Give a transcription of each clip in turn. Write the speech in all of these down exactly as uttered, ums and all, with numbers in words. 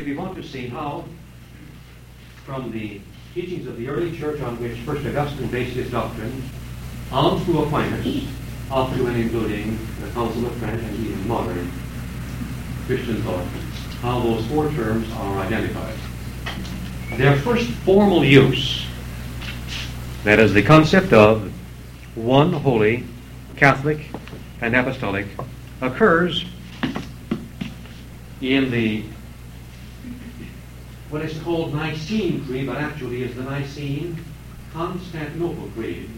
we want to see how, from the teachings of the early church on which First Augustine based his doctrine, on through Aquinas, up to and including the Council of Trent and even modern Christian thought, how those four terms are identified. Their first formal use, that is the concept of one holy, Catholic, and apostolic, occurs in the what is called Nicene Creed, but actually is the Nicene Constantinople Creed.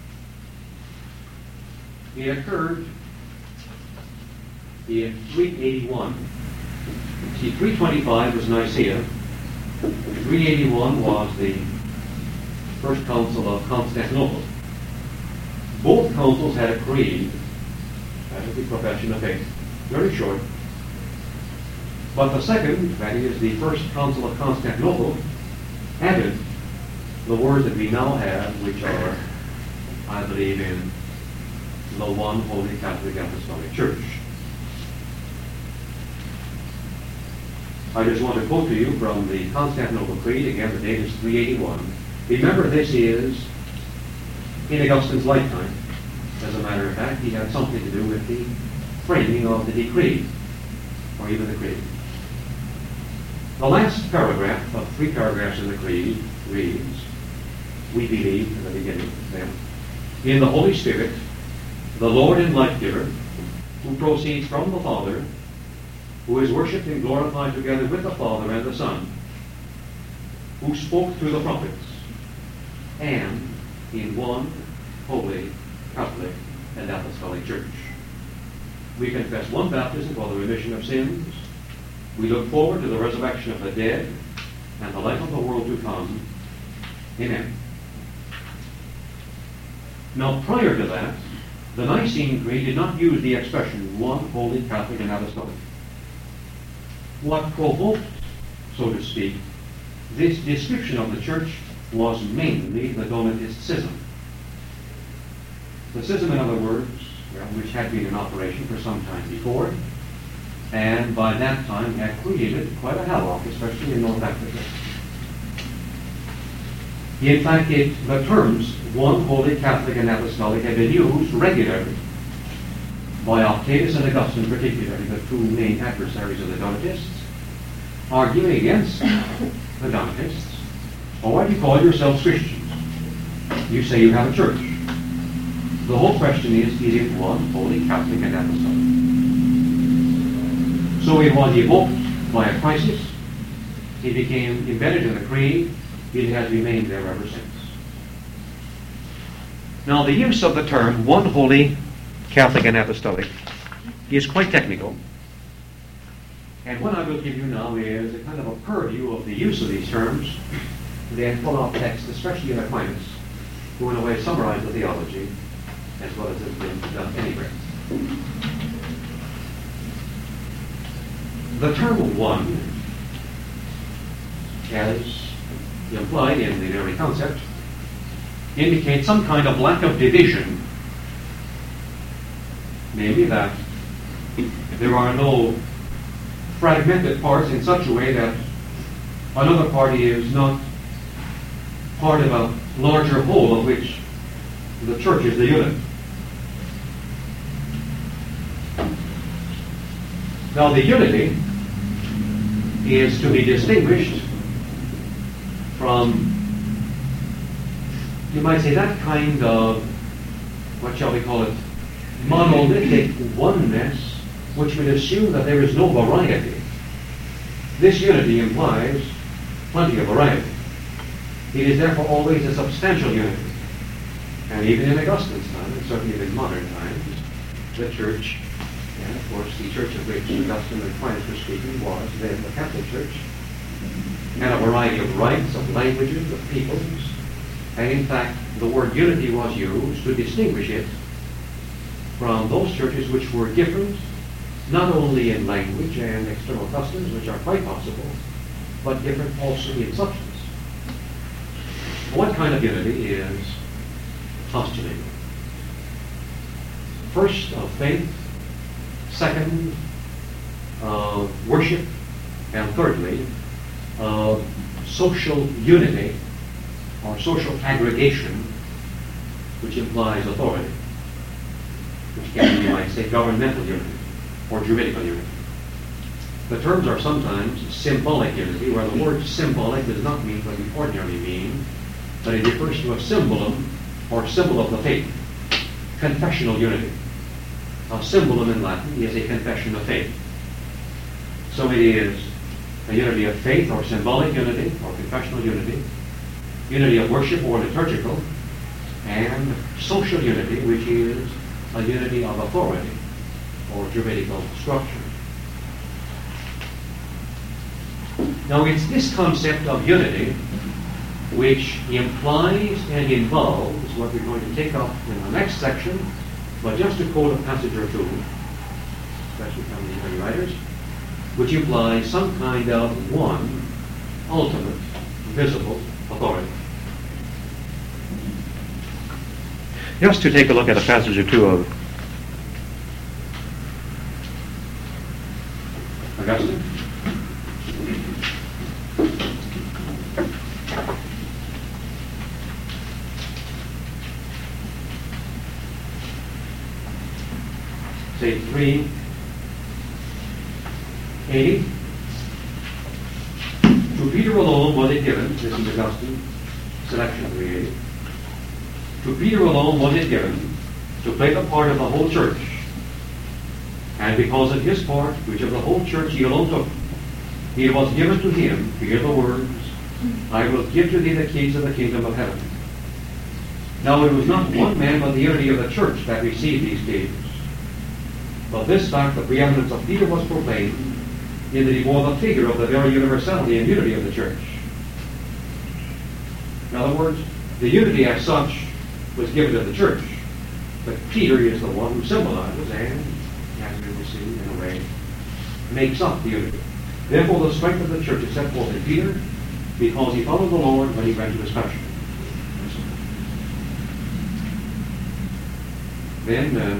It occurred in three eighty-one. See, three twenty-five was Nicaea. three eighty-one was the First Council of Constantinople. Both councils had a creed, that is the profession of faith, very short. But the second, that is the First Council of Constantinople, added the words that we now have, which are, I believe, in the one holy Catholic Apostolic Church. I just want to quote to you from the Constantinople Creed. Again, the date is three eighty-one. Remember, this is in Augustine's lifetime. As a matter of fact, he had something to do with the framing of the decree, or even the creed. The last paragraph of three paragraphs in the creed reads, we believe, in the beginning, then, in the Holy Spirit, the Lord and life-giver, who proceeds from the Father, who is worshipped and glorified together with the Father and the Son, who spoke through the prophets, and in one holy, Catholic, and Apostolic Church. We confess one baptism for the remission of sins. We look forward to the resurrection of the dead and the life of the world to come. Amen. Now, prior to that, the Nicene Creed did not use the expression one holy, Catholic, and Apostolic. What provoked, so to speak, this description of the church was mainly the Donatist schism. The schism, in other words, well, which had been in operation for some time before, and by that time had created quite a havoc, especially in North Africa. In fact, it, the terms one holy, Catholic, and Apostolic had been used regularly by Octavius and Augustine, particularly the two main adversaries of the Donatists, arguing against the Donatists. Or why do you call yourselves Christians? You say you have a church. The whole question is, is it one holy, Catholic, and Apostolic? So it was evoked by a crisis. It became embedded in the creed. It has remained there ever since. Now, the use of the term one holy, Catholic, and Apostolic is quite technical. And what I will give you now is a kind of a purview of the use of these terms, then pull off text, especially in Aquinas, who in a way summarize the theology as well as has been done anywhere. The term one, as implied in the very concept, indicates some kind of lack of division, namely that there are no fragmented parts in such a way that another party is not part of a larger whole of which the church is the unit. Now, the unity is to be distinguished from, you might say, that kind of, what shall we call it, monolithic oneness, which would assume that there is no variety. This unity implies plenty of variety. It is therefore always a substantial unity. And even in Augustine's time, and certainly in modern times, the church, and of course the church of which Augustine and Aquinas were speaking was then the Catholic Church, had a variety of rites, of languages, of peoples, and in fact the word unity was used to distinguish it from those churches which were different, not only in language and external customs, which are quite possible, but different also in substance. What kind of unity is postulated? First, of faith. Second, of worship. And thirdly, uh, social unity or social aggregation, which implies authority, which can be, you might say, governmental unity or juridical unity. The terms are sometimes symbolic unity, where the word symbolic does not mean what we ordinarily mean, but it refers to a symbolum or symbol of the faith. Confessional unity. A symbolum in Latin is a confession of faith. So it is a unity of faith or symbolic unity or confessional unity, unity of worship or liturgical, and social unity, which is a unity of authority or juridical structure. Now it's this concept of unity which implies and involves what we're going to take up in the next section, but just to quote a passage or two, especially from the early writers, which implies some kind of one ultimate visible authority. Just to take a look at a passage or two of Augustine. Say three eighty. To Peter alone was it given, this is Augustine, selection of three eighty. To Peter alone was it given to play the part of the whole church, and because of his part, which of the whole church he alone took, it was given to him to hear the words, I will give to thee the keys of the kingdom of heaven. Now it was not one man but the unity of the church that received these keys. But this fact, the preeminence of Peter was proclaimed, in that he bore the figure of the very universality and unity of the church. In other words, the unity as such was given to the church, but Peter is the one who symbolizes and, as we will see in a way, makes up the unity. Therefore, the strength of the church is set forth in Peter, because he followed the Lord when he went to his passion. Then, uh,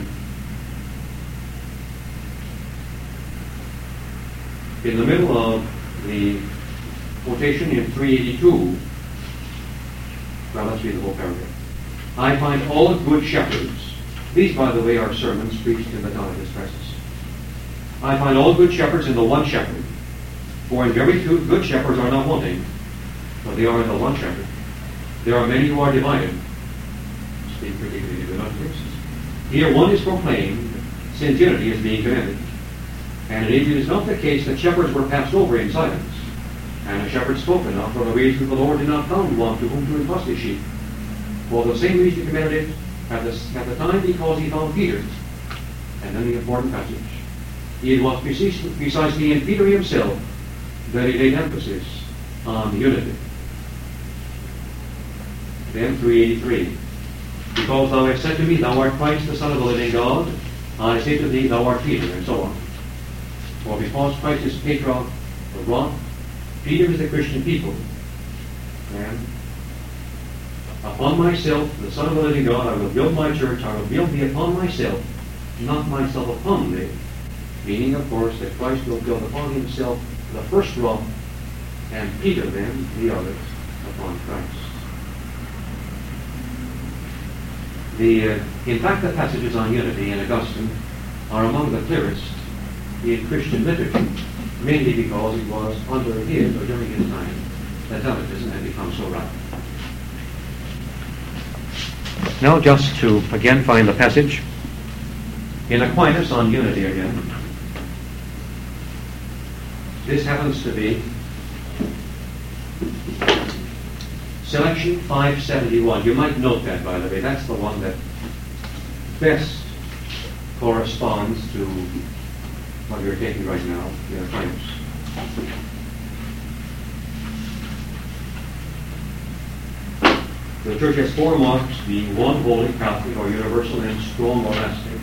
in the middle of the quotation in three eighty-two, well, let's read the whole paragraph. I find all good shepherds, these, by the way, are sermons preached in the Donatist presses. I find all good shepherds in the one shepherd, for in very truth good shepherds are not wanting, but they are in the one shepherd. There are many who are divided, speak particularly to the Donatists. Here one is proclaimed, since unity is being commended. And it is not the case that shepherds were passed over in silence, and a shepherd spoken of for the reason the Lord did not found one to whom to entrust his sheep. For the same reason he commended it at the, at the time because he found Peter. And then the important passage. It was precisely, precisely in Peter himself that he laid emphasis on unity. Then three eighty-three. Because thou hast said to me, thou art Christ, the Son of the living God, I say to thee, thou art Peter, and so on. For because Christ is Petra, the rock, Peter is the Christian people, and upon myself, the Son of the living God, I will build my church, I will build thee upon myself, not myself upon thee. Meaning, of course, that Christ will build upon himself the first rock, and Peter then the other upon Christ. The, uh, in fact, the passages on unity in Augustine are among the clearest in Christian literature, mainly because it was under his or during his time that Donatism had become so rapid. Now, just to again find the passage in Aquinas on unity again. This happens to be selection five seventy-one. You might note that, by the way. That's the one that best corresponds to what you're taking right now in Aquinas. The church has four marks, being one, holy, Catholic, or universal, and strong or lasting.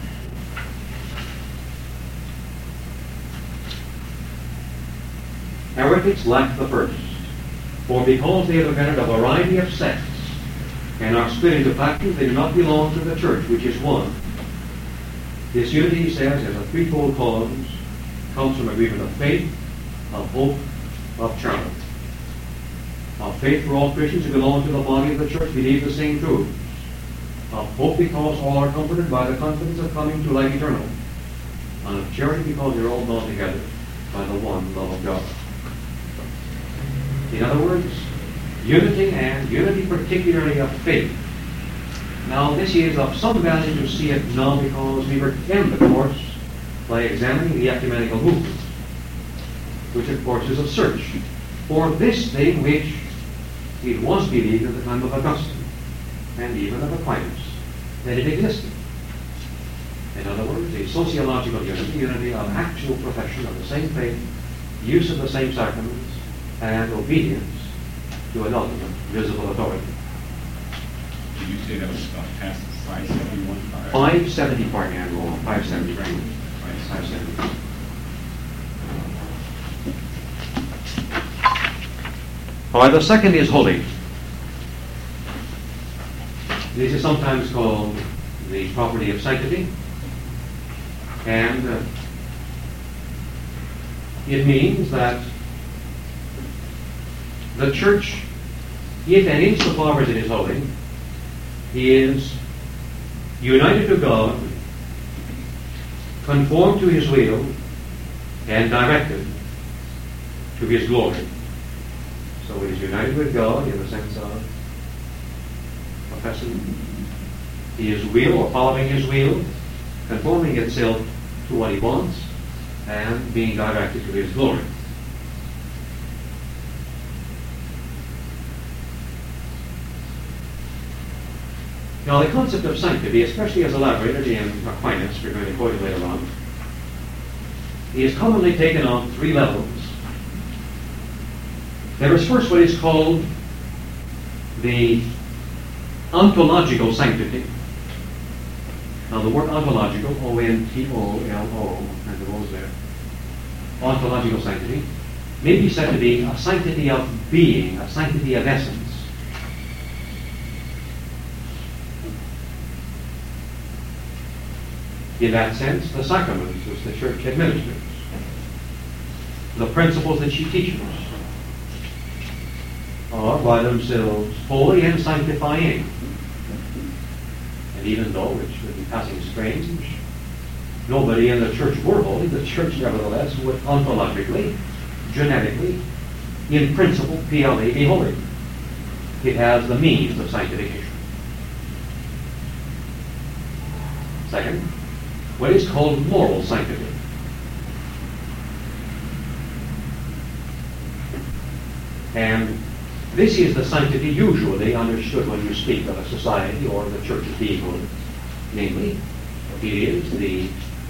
Heretics lack the first, for because they have invented a variety of sects and are split into factions, they do not belong to the church, which is one. This unity, he says, as a threefold cause, comes from agreement of faith, of hope, of charity, of faith for all Christians who belong to the body of the church believe the same truths, of hope because all are comforted by the confidence of coming to life eternal, and of charity because they are all bound together by the one love of God. In other words, unity, and unity particularly of faith. Now this is of some value to see it now because we were in the course by examining the ecumenical movement, which of course is a search for this thing which it was believed at the time of Augustine and even of Aquinas, that it existed. In other words, a sociological unity, unity of actual profession of the same faith, use of the same sacraments, and obedience to an ultimate visible authority. Did you say that was uh, past five seventy-one? five seventy, pardon me, I'm wrong. five seventy. five seventy. All right, the second is holy. This is sometimes called the property of sanctity, and uh, it means that the church, if and insofar as it is holy, is united to God, conformed to His will, and directed to His glory. So it is united with God in the sense of professing His will or following His will, conforming itself to what He wants, and being directed to His glory. Now the concept of sanctity, especially as elaborated in Aquinas, we're going to quote it later on, is commonly taken on three levels. There is first what is called the ontological sanctity. Now the word ontological, O N T O L O, and the O's there, ontological sanctity, may be said to be a sanctity of being, a sanctity of essence. In that sense, the sacraments which the Church administers, the principles that she teaches, are by themselves holy and sanctifying. And even though, which would be passing strange, nobody in the Church were holy, the Church nevertheless would ontologically, genetically, in principle, P L A, be holy. It has the means of sanctification. Second, what is called moral sanctity. And this is the sanctity usually understood when you speak of a society or the church as being holy. Namely, it is the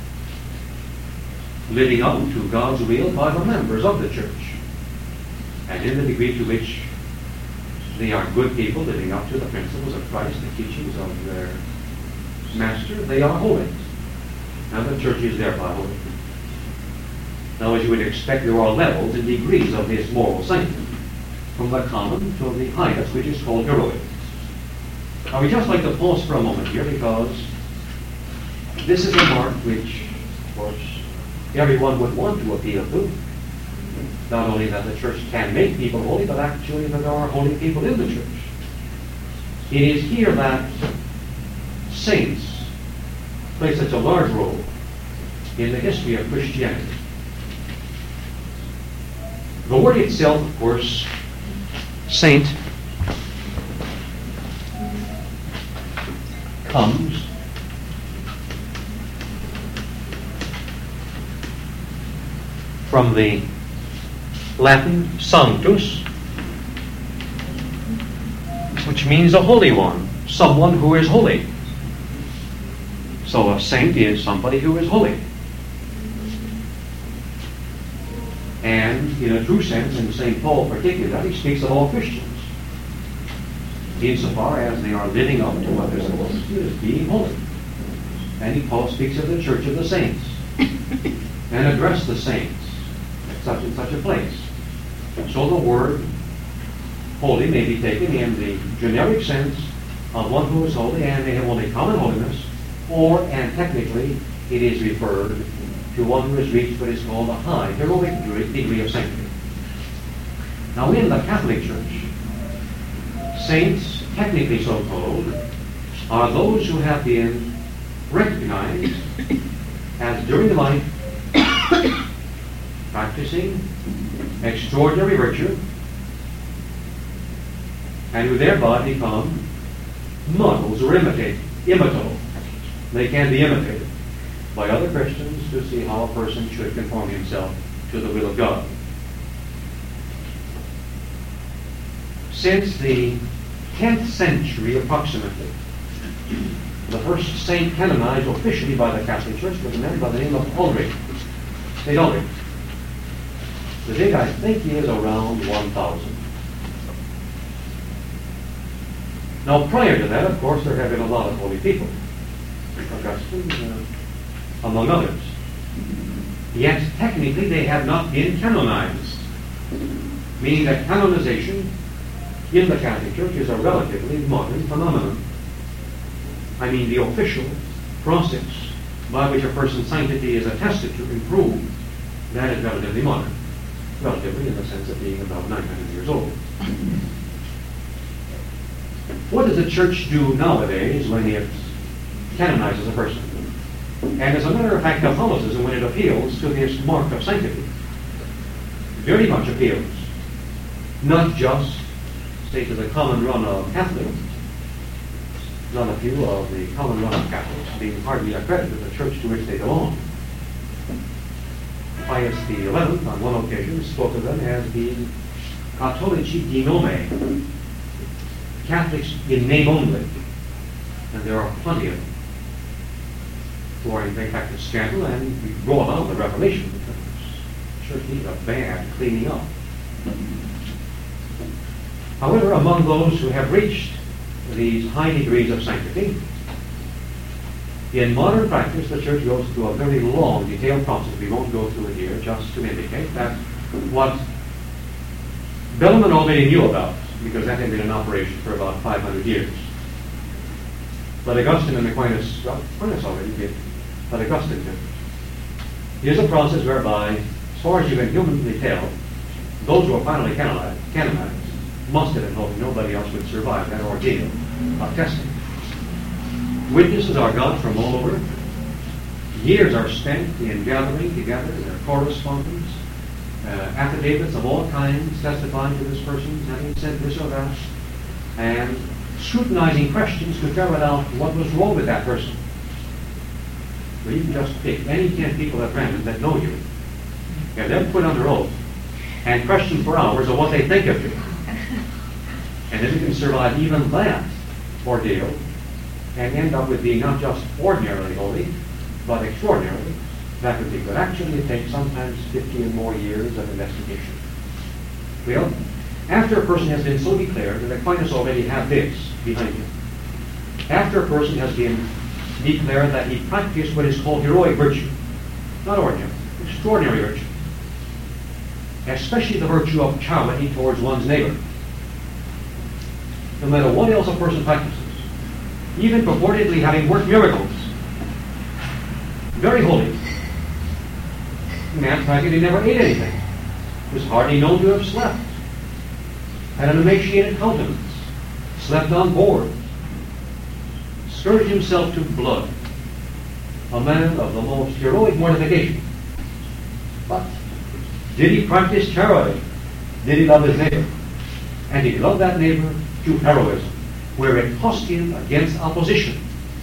living up to God's will by the members of the church. And in the degree to which they are good people living up to the principles of Christ, the teachings of their master, they are holy. And the church is thereby holy. Now, as you would expect, there are levels and degrees of this moral sanctity, from the common to the highest, which is called heroic. Now, we just like to pause for a moment here, because this is a mark which, of course, everyone would want to appeal to. Not only that the church can make people holy, but actually that there are holy people in the church. It is here that saints play such a large role in the history of Christianity. The word itself, of course, saint, comes from the Latin sanctus, which means a holy one, someone who is holy. So a saint is somebody who is holy. And in a true sense, and Saint Paul particularly, speaks of all Christians, insofar as they are living up to what they're supposed to do, as being holy. And he, Paul speaks of the church of the saints, and address the saints at such and such a place. So the word holy may be taken in the generic sense of one who is holy, and they have only common holiness, or, and technically, it is referred to one who has reached what is called a high heroic degree of sanctity. Now, in the Catholic Church, saints, technically so called, are those who have been recognized as during life practicing extraordinary virtue, and who thereby become models or imitate, imitable. They can be imitated by other Christians to see how a person should conform himself to the will of God. Since the tenth century approximately, the first saint canonized officially by the Catholic Church was a man by the name of Ulrich, Saint Ulrich. The date, I think, he is around one thousand. Now, prior to that, of course, there have been a lot of holy people. Augustine, uh, among others. Yet, technically, they have not been canonized, meaning that canonization in the Catholic Church is a relatively modern phenomenon. I mean, the official process by which a person's sanctity is attested to and proved, that is relatively modern. Relatively in the sense of being about nine hundred years old. What does the Church do nowadays when it canonizes a person? And as a matter of fact, Catholicism, when it appeals to this mark of sanctity, very much appeals, not just, say, to the common run of Catholics, not a few of the common run of Catholics being hardly accredited to the church to which they belong. Pius the eleventh, on one occasion, spoke of them as being Catholici di nome, Catholics in name only, and there are plenty of them who are in fact a scandal and we brought on the Reformation because the church needs a bad cleaning up. However, among those who have reached these high degrees of sanctity, in modern practice, the Church goes through a very long, detailed process. We won't go through it here, just to indicate that what Bellarmine already knew about, because that had been in operation for about five hundred years. But Augustine and Aquinas, well, Aquinas already did, but Augustine did. Here's a process whereby, as far as you can humanly tell, those who are finally canonized, canonized must have been hoping nobody else would survive that ordeal of testing. Witnesses are got from all over. Years are spent in gathering together their correspondence, uh, affidavits of all kinds testifying to this person having said this or that, and scrutinizing questions to ferret out what was wrong with that person. So you can just pick any ten people at random that know you, have them put under oath, and question for hours of what they think of you. And if you can survive even that ordeal, and end up with being not just ordinarily holy, but extraordinarily, that would be good. Actually, it takes sometimes fifty and more years of investigation. Well, after a person has been so declared, and Aquinas already have this behind him, after a person has been declared that he practiced what is called heroic virtue, not ordinary, extraordinary virtue, especially the virtue of charity towards one's neighbor, no matter what else a person practices, even purportedly having worked miracles, very holy. The man practically never ate anything, was hardly known to have slept, had an emaciated countenance, slept on board, scourged himself to blood, a man of the most heroic mortification. But did he practice charity? Did he love his neighbor? And he loved that neighbor to heroism, where it cost him against opposition.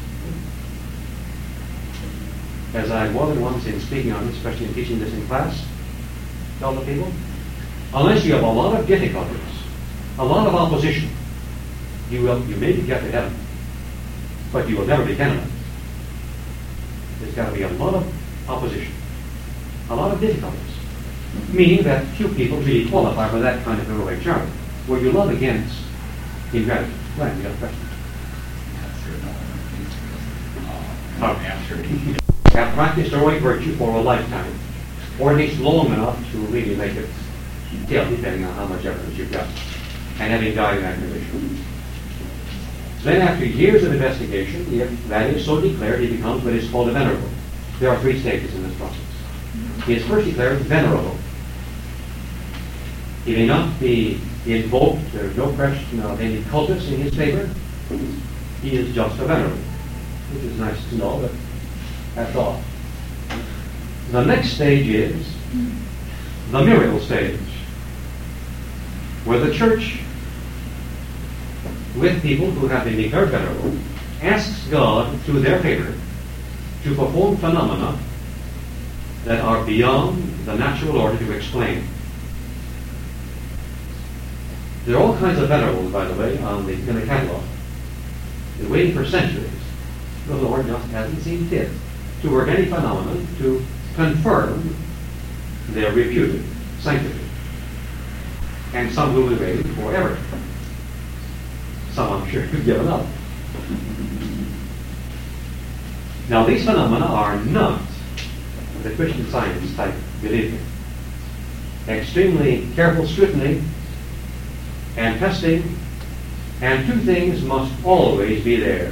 As I more than once in speaking on it, especially in teaching this in class, tell the people, unless you have a lot of difficulties, a lot of opposition, you will you may get to heaven, but you will never be canonized. There's got to be a lot of opposition, a lot of difficulties, meaning that few people really qualify for that kind of heroic charity, where you love against ingratitude. Glenn, you got a question? After Have practiced heroic virtue for a lifetime, or at least long enough to really make it tell, depending on how much evidence you've got, and having died in that condition. Then after years of investigation, if that is so declared, he becomes what is called a venerable. There are three stages in this process. he is first declared venerable. He may not be invoked, there is no question of any cultus in his favor. He is just a venerable, which is nice to know, but that's all. The next stage is the miracle stage, where the church, with people who have been declared venerable, asks God, through their favor, to perform phenomena that are beyond the natural order to explain. There are all kinds of venerables, by the way, on the, in the catalog. They're waiting for centuries. The Lord just hasn't seen fit to work any phenomenon to confirm their reputed sanctity. And some will be waiting forever. Some, I'm sure, have given up. Now, these phenomena are not the Christian Science type, believe me. Extremely careful scrutiny and testing, and two things must always be there.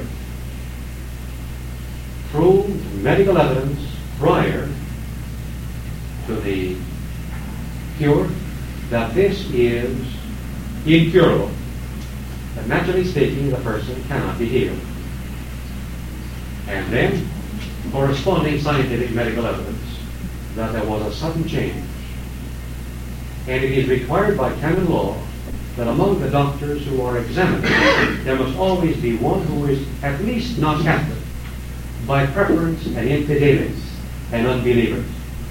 Proved medical evidence prior to the cure that this is incurable. That naturally speaking, the person cannot be healed. And then corresponding scientific medical evidence that there was a sudden change. And it is required by canon law that among the doctors who are examined, there must always be one who is at least not Catholic, by preference an infidelis, an unbeliever.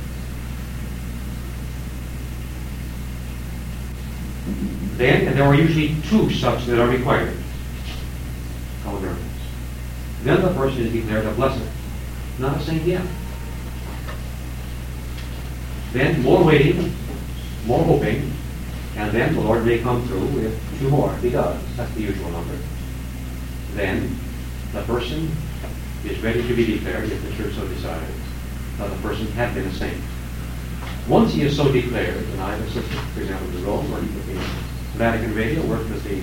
Then, and there are usually two such that are required, called miracles. Then the person is declared a blessed, not a saint yet. Then more waiting, more hoping, and then the Lord may come through with two more, if he does. That's the usual number. Then the person is ready to be declared, if the church so decides, that the person had been a saint. Once he is so declared, and I have assisted, for example, to Rome, worked with the Vatican Radio, worked with the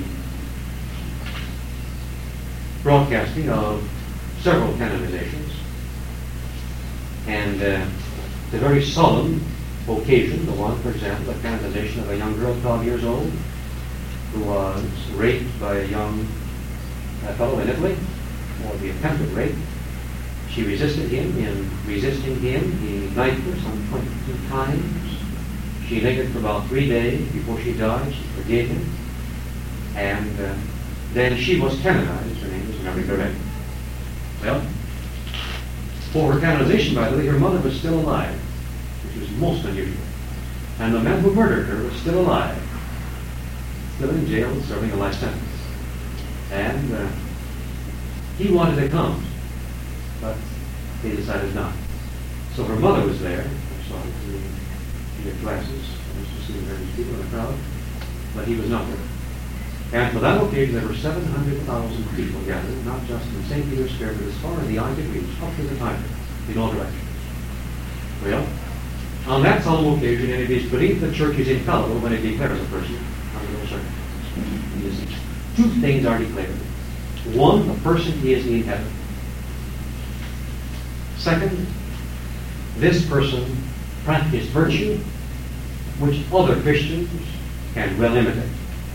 broadcasting of several canonizations, and uh, the very solemn occasion, the one, for example, the canonization of a young girl, twelve years old, who was raped by a young uh, fellow in Italy, or the attempted rape. She resisted him. In resisting him, he knifed her some twenty-two times. She lingered for about three days before she died. She forgave him. And uh, then she was canonized. Her name was Mary Garet. Well, for her canonization, by the way, her mother was still alive, which was most unusual. And the man who murdered her was still alive, still in jail, serving a life sentence. And uh, he wanted to come, but he decided not. So her mother was there. I saw her in her glasses. I was just seeing her people in the crowd. But he was not there. And for that occasion, there were seven hundred thousand people gathered, not just in Saint Peter's Square, but as far as the eye could reach, up to the Tiber, in all directions. Well, on that solemn occasion, and it is believed the church is infallible when it declares a person under those circumstances. Two things are declared. One, the person is in heaven. Second, this person practiced virtue which other Christians can well imitate.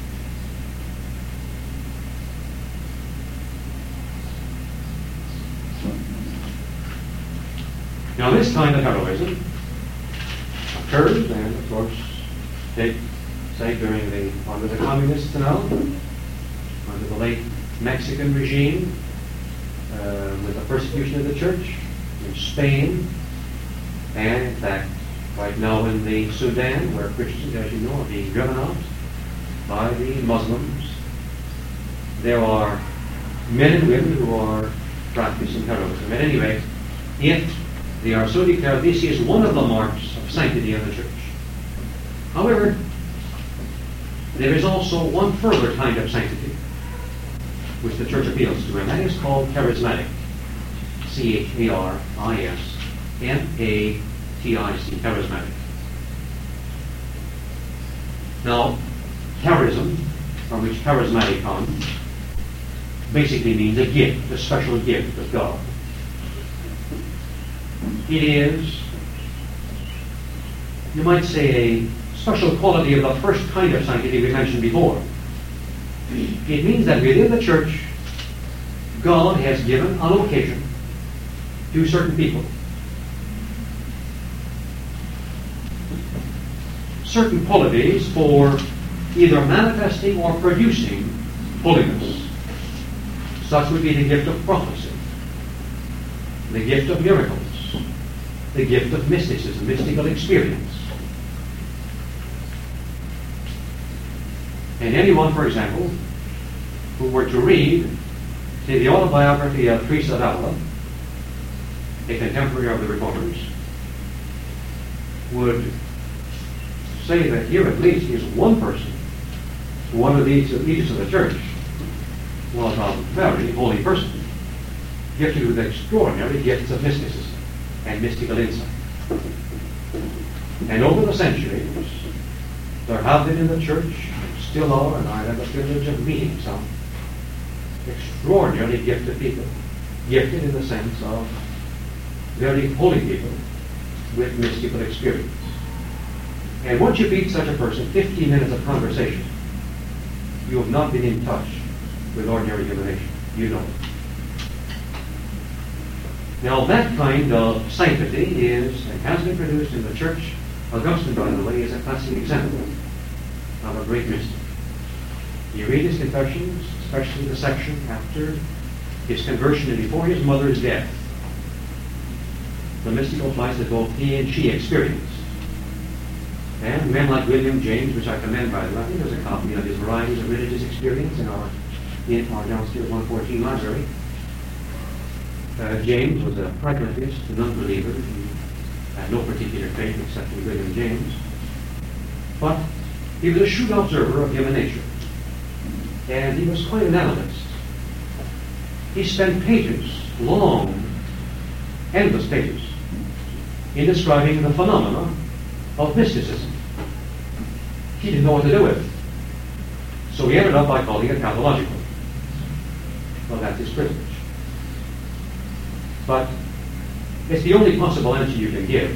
Now this kind of heroism occurs, and of course, take, say during the, under the communists now, under the late Mexican regime, uh, with the persecution of the church, in Spain, and in fact, right now in the Sudan, where Christians, as you know, are being driven out by the Muslims. There are men and women who are practicing heroism. At any rate, if they are so declared, this is one of the marks of sanctity of the church. However, there is also one further kind of sanctity which the church appeals to, and that is called charismatic. C H A R I S M A T I C, charismatic. Now, charism, from which charismatic comes, basically means a gift, a special gift of God. It is you might say, a special quality of the first kind of sanctity we mentioned before. It means that within the church, God has given on occasion to certain people certain qualities for either manifesting or producing holiness. Such would be the gift of prophecy, the gift of miracles, the gift of mysticism, mystical experience. And anyone, for example, who were to read, say, the autobiography of Teresa of Avila, a contemporary of the Reformers, would say that here at least is one person, one of these leaders of the church, was a very holy person, gifted with extraordinary gifts of mysticism and mystical insight. And over the centuries, there have been in the church, still are, and I have the privilege of meeting some extraordinarily gifted people, gifted in the sense of very holy people with mystical experience. And once you meet such a person, fifteen minutes of conversation, you have not been in touch with ordinary human nature. You know it. Now that kind of sanctity is, and has been produced in the church. Augustine, by the way, is a classic example of a great mystic. You read his confessions, especially the section after his conversion and before his mother's death, the mystical flights that both he and she experienced. And men like William James, which I commend, by the way, I think there's a copy of his Varieties of Religious Experience in our, in our downstairs one fourteen library. Uh, James was a pragmatist, an unbeliever. He had no particular faith except in William James. But he was a shrewd observer of human nature. And he was quite an analyst. He spent pages, long, endless pages, in describing the phenomena of mysticism. He didn't know what to do with it. So he ended up by calling it pathological. Well, that's his privilege. But it's the only possible answer you can give,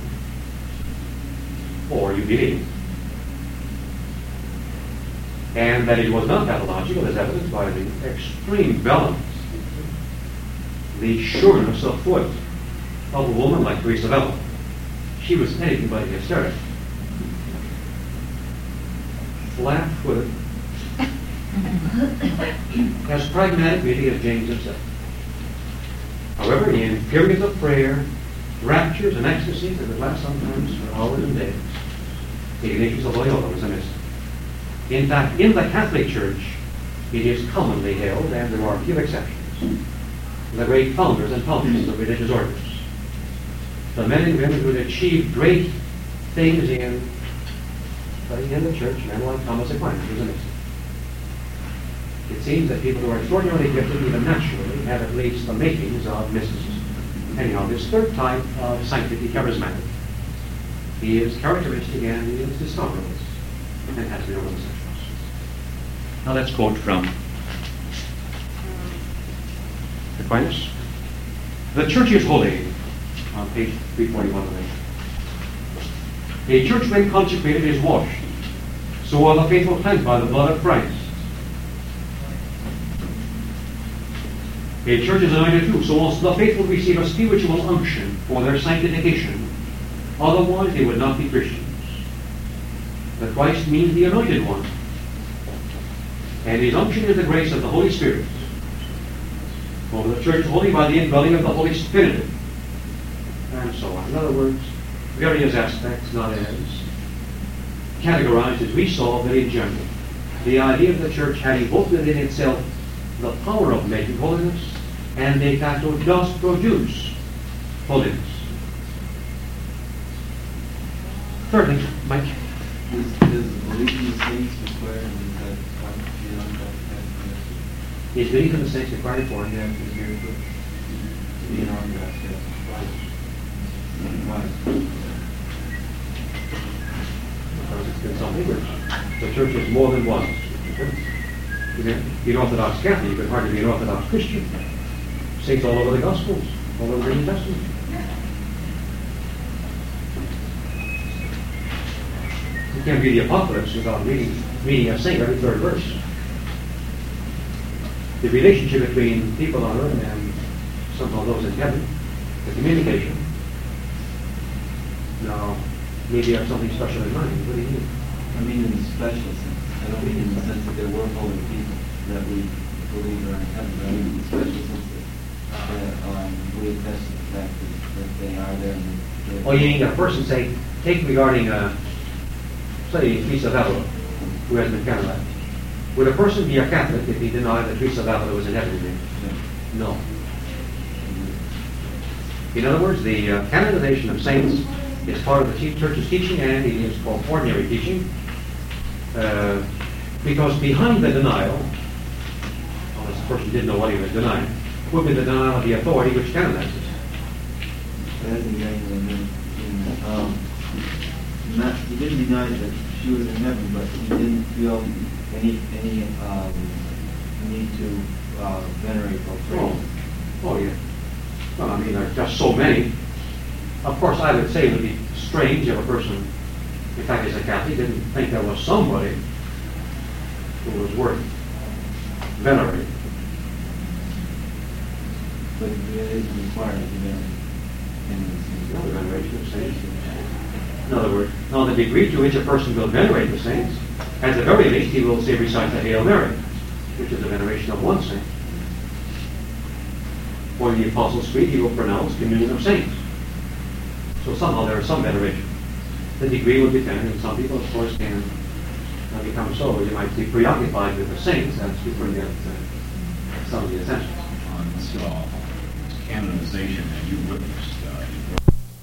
or you believe. And that it was not pathological is evidenced by the extreme balance, the sureness of foot of a woman like Teresa of Avila. She was anything but hysteric. Flat-footed, as pragmatic really as James himself. However, in periods of prayer, raptures and ecstasies that would last sometimes for hours and days, Ignatius of Loyola was a mystic. In fact, in the Catholic Church, it is commonly held, and there are a few exceptions, the great founders and founders of religious orders, the men and women who had achieved great things in, in the church, men like Thomas Aquinas was a mystic. It seems that people who are extraordinarily gifted, even naturally, have at least the makings of mysticism. Anyhow, this third type of sanctity, charismatic, is characteristic and is discoverable, and has been over the centuries. Now let's quote from Aquinas. The church is holy, on page three forty-one of it. A church when consecrated is washed, so are the faithful cleansed by the blood of Christ. A church is anointed too, so also the faithful receive a spiritual unction for their sanctification. Otherwise they would not be Christians. The Christ means the anointed one. And his unction is the grace of the Holy Spirit. For the church is holy by the indwelling of the Holy Spirit. And so on. In other words, various aspects, not as categorized as we saw, but in general. The idea of the church having both within itself the power of making holiness, and de facto does produce holiness. Thirdly, Mike. Is, is belief in the saints required in that beyond that? Is belief in the saints required for it? Yeah, because you're good. To be an arm grass, yeah. Why? Because it's been something which the church is more than one. You know, be an Orthodox Catholic, you could hardly be an Orthodox Christian. Saints all over the Gospels, all over the New Testament. can't read the Apocalypse without reading, reading a saint every third verse. The relationship between people on earth and somehow those in heaven, the communication. Now, maybe you have something special in mind. What do you mean? I mean in a special sense. I don't mean in the sense that there were holy people that we believe are in heaven, but I mean in the special sense that, that um, we attest to the fact that, that they are there. And they, Oh, you mean a person say, take regarding, uh, say, Teresa of Avila, who has been canonized. Would a person be a Catholic if he denied that Teresa of Avila was in heaven? no. No. In other words, the uh, canonization of saints is part of the te- Church's teaching, and it is called ordinary teaching, uh, because behind the denial, unless the person didn't know what he was denying, would be the denial of the authority which canonizes. That isn't exactly what I mean. Um, not, he didn't deny that she was in heaven, but he didn't feel any any um, need to uh, venerate or praise. Oh, oh yeah. Well, I mean, there are just so many. Of course, I would say it would be strange if a person, in fact, is a Catholic, didn't think there was somebody who was worth venerating. But it is required to venerate. No, the veneration of saints. In other words, on the degree to which a person will venerate the saints, at the very least, he will say, recite the Hail Mary, which is the veneration of one saint. Or in the Apostles' Creed, he will pronounce communion of saints. So somehow there is some veneration. The degree will depend, and some people, of course, can uh, become so. You might be preoccupied with the saints as you forget uh, some of the essentials. On this uh, canonization that you witnessed, uh, you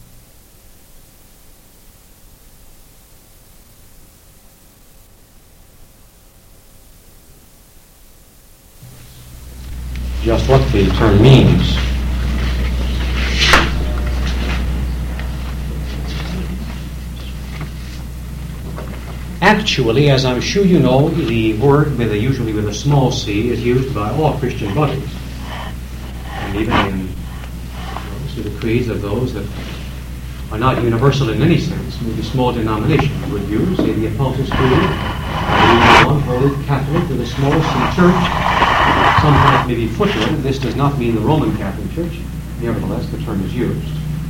Just what the term means. Actually, as I'm sure you know, the word with a, usually with a small c is used by all Christian bodies. And even in those of the creeds of those that are not universal in any sense, maybe small denominations would use, say the Apostles' Creed, or one Holy Catholic with a small c church. Sometimes maybe footnoted, this does not mean the Roman Catholic Church. Nevertheless, the term is used.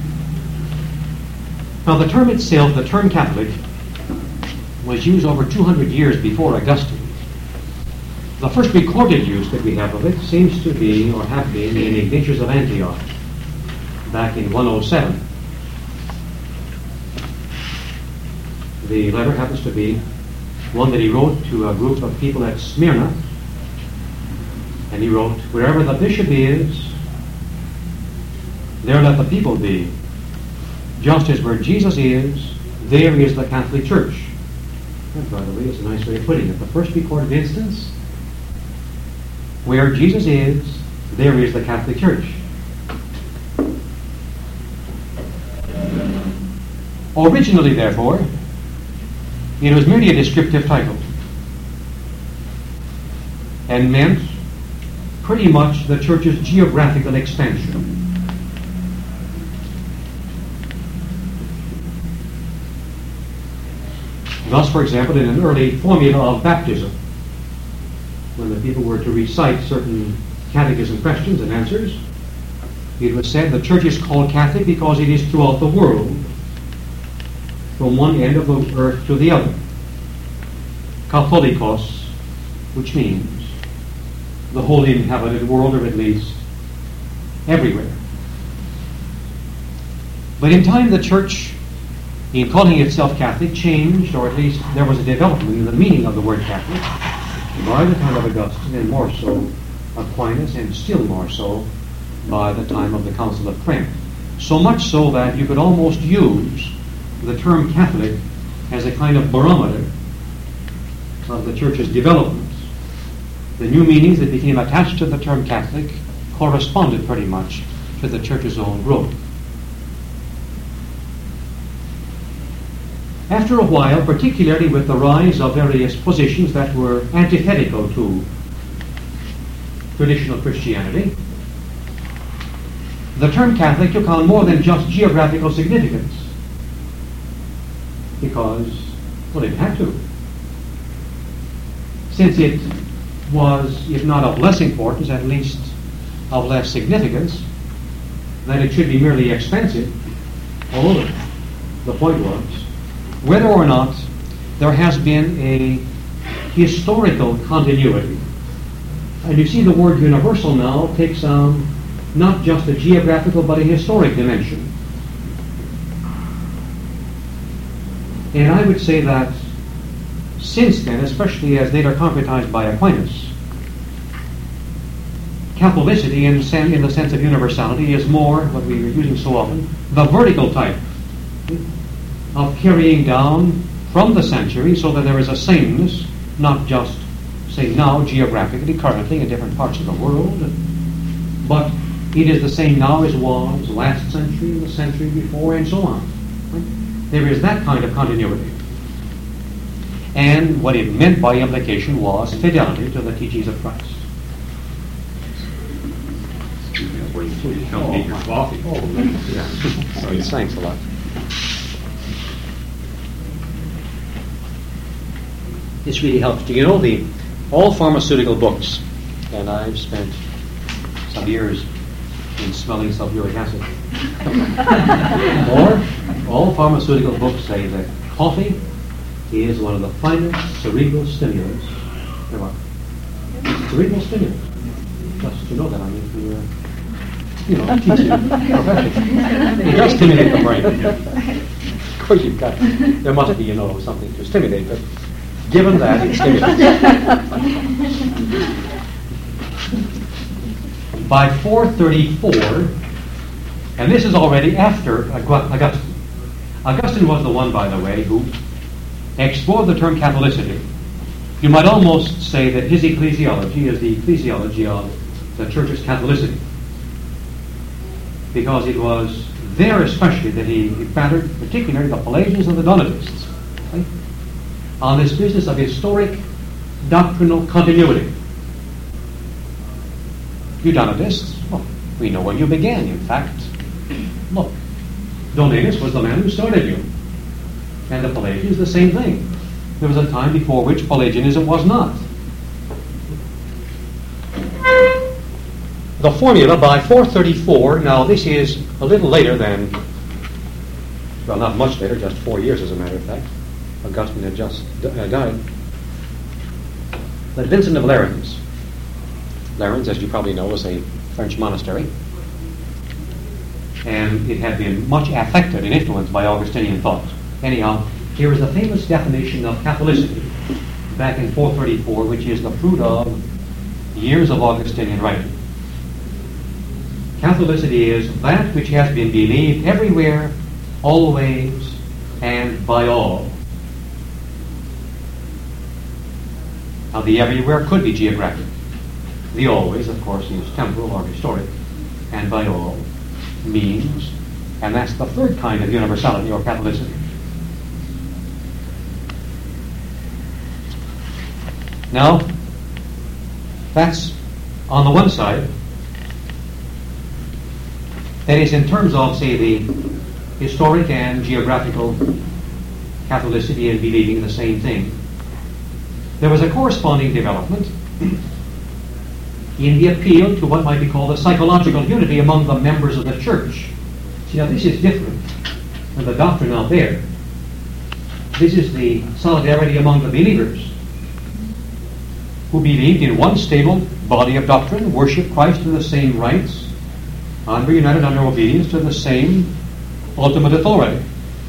Now, the term itself, the term Catholic, was used over two hundred years before Augustine. The first recorded use that we have of it seems to be, or have been, in Ignatius of Antioch, back in one oh seven. The letter happens to be one that he wrote to a group of people at Smyrna. And he wrote, wherever the bishop is, there let the people be. Just as where Jesus is, there is the Catholic Church. That, by the way, is a nice way of putting it. The first recorded instance, where Jesus is, there is the Catholic Church. Originally, therefore, it was merely a descriptive title and meant pretty much the church's geographical expansion. Thus, for example, in an early formula of baptism, when the people were to recite certain catechism questions and answers, it was said the church is called Catholic because it is throughout the world, from one end of the earth to the other. Katholikos, which means the wholly inhabited world, or at least everywhere. But in time, the church, in calling itself Catholic, changed, or at least there was a development in the meaning of the word Catholic by the time of Augustine, and more so Aquinas, and still more so by the time of the Council of Trent. So much so that you could almost use the term Catholic as a kind of barometer of the church's development. The new meanings that became attached to the term Catholic corresponded pretty much to the church's own growth. After a while, particularly with the rise of various positions that were antithetical to traditional Christianity, the term Catholic took on more than just geographical significance, because Well, it had to. Since it was, if not of less importance, at least of less significance, then it should be merely expensive. Although the point was, whether or not there has been a historical continuity. And you see the word universal now takes on not just a geographical but a historic dimension. And I would say that since then, especially as later concretized by Aquinas, Catholicity in, sen- in the sense of universality is more, what we are using so often, the vertical type of carrying down from the century so that there is a sameness, not just, say now, geographically, currently in different parts of the world, but it is the same now as was last century, the century before, and so on. Right? There is that kind of continuity. And what it meant by implication was fidelity to the teachings of Christ. Wait until you come eat your coffee. Oh, yeah. Thanks a lot. This really helps. Do you know the all pharmaceutical books, and I've spent some years in smelling sulfuric acid, or all pharmaceutical books say that coffee is one of the finest cerebral stimulants there are. Cerebral stimulants. Just to know that, I mean, to, uh, you know, teach you profession. It does stimulate the brain. Of course, you've got, there must be, you know, something to stimulate, but given that, it stimulates. By four thirty-four, and this is already after Augustine. Augustine was the one, by the way, who explored the term Catholicity. You might almost say that his ecclesiology is the ecclesiology of the Church's Catholicity, because it was there especially that he, he battered particularly the Pelagians and the Donatists, right, on this business of historic doctrinal continuity. You Donatists, well, we know when you began. In fact, look, Donatus was the man who started you, and the Pelagians the same thing. There was a time before which Pelagianism was not. The formula by four thirty-four, now this is a little later than, well, not much later, just four years as a matter of fact. Augustine had just uh, died. But Vincent of Lerins, Lerins, as you probably know, was a French monastery, and it had been much affected and influenced by Augustinian thought. Anyhow, here is the famous definition of Catholicity back in four thirty-four, which is the fruit of years of Augustinian writing. Catholicity is that which has been believed everywhere, always, and by all. Now, the everywhere could be geographic. The always, of course, is temporal or historic, and by all means, and that's the third kind of universality or Catholicity. Now, that's on the one side. That is, in terms of, say, the historic and geographical Catholicity and believing the same thing. There was a corresponding development in the appeal to what might be called a psychological unity among the members of the church. See, now this is different than the doctrine out there. This is the solidarity among the believers who believed in one stable body of doctrine, worship Christ to the same rites, and were united under obedience to the same ultimate authority.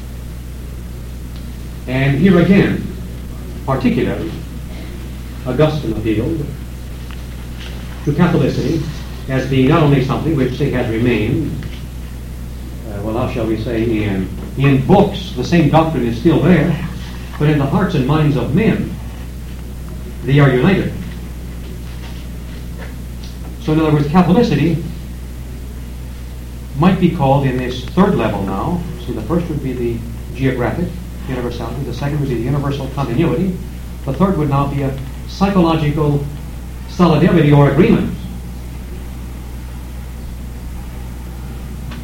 And here again, particularly, Augustine appealed to Catholicity as being not only something which say has remained, uh, well, how shall we say, in, in books, the same doctrine is still there, but in the hearts and minds of men, they are united. So in other words, Catholicity might be called in this third level now. So the first would be the geographic universality, the second would be the universal continuity, the third would now be a psychological solidarity or agreement.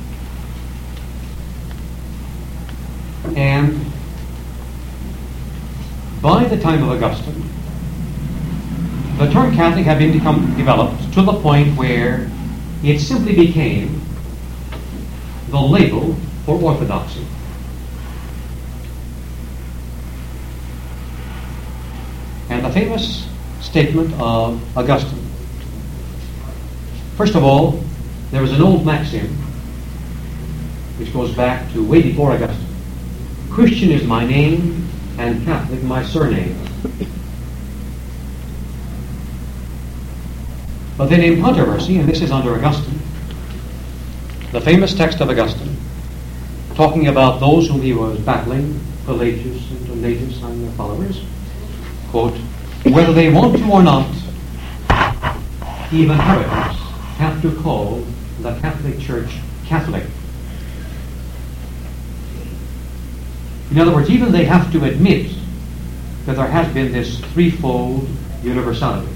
And by the time of Augustine, the term Catholic had been become developed to the point where it simply became the label for orthodoxy. And the famous statement of Augustine. First of all, there was an old maxim which goes back to way before Augustine. Christian is my name and Catholic my surname. But then in controversy, and this is under Augustine, the famous text of Augustine, talking about those whom he was battling, Pelagius and Donatus and their followers, quote, whether they want to or not, even heretics have to call the Catholic Church Catholic. In other words, even they have to admit that there has been this threefold universality.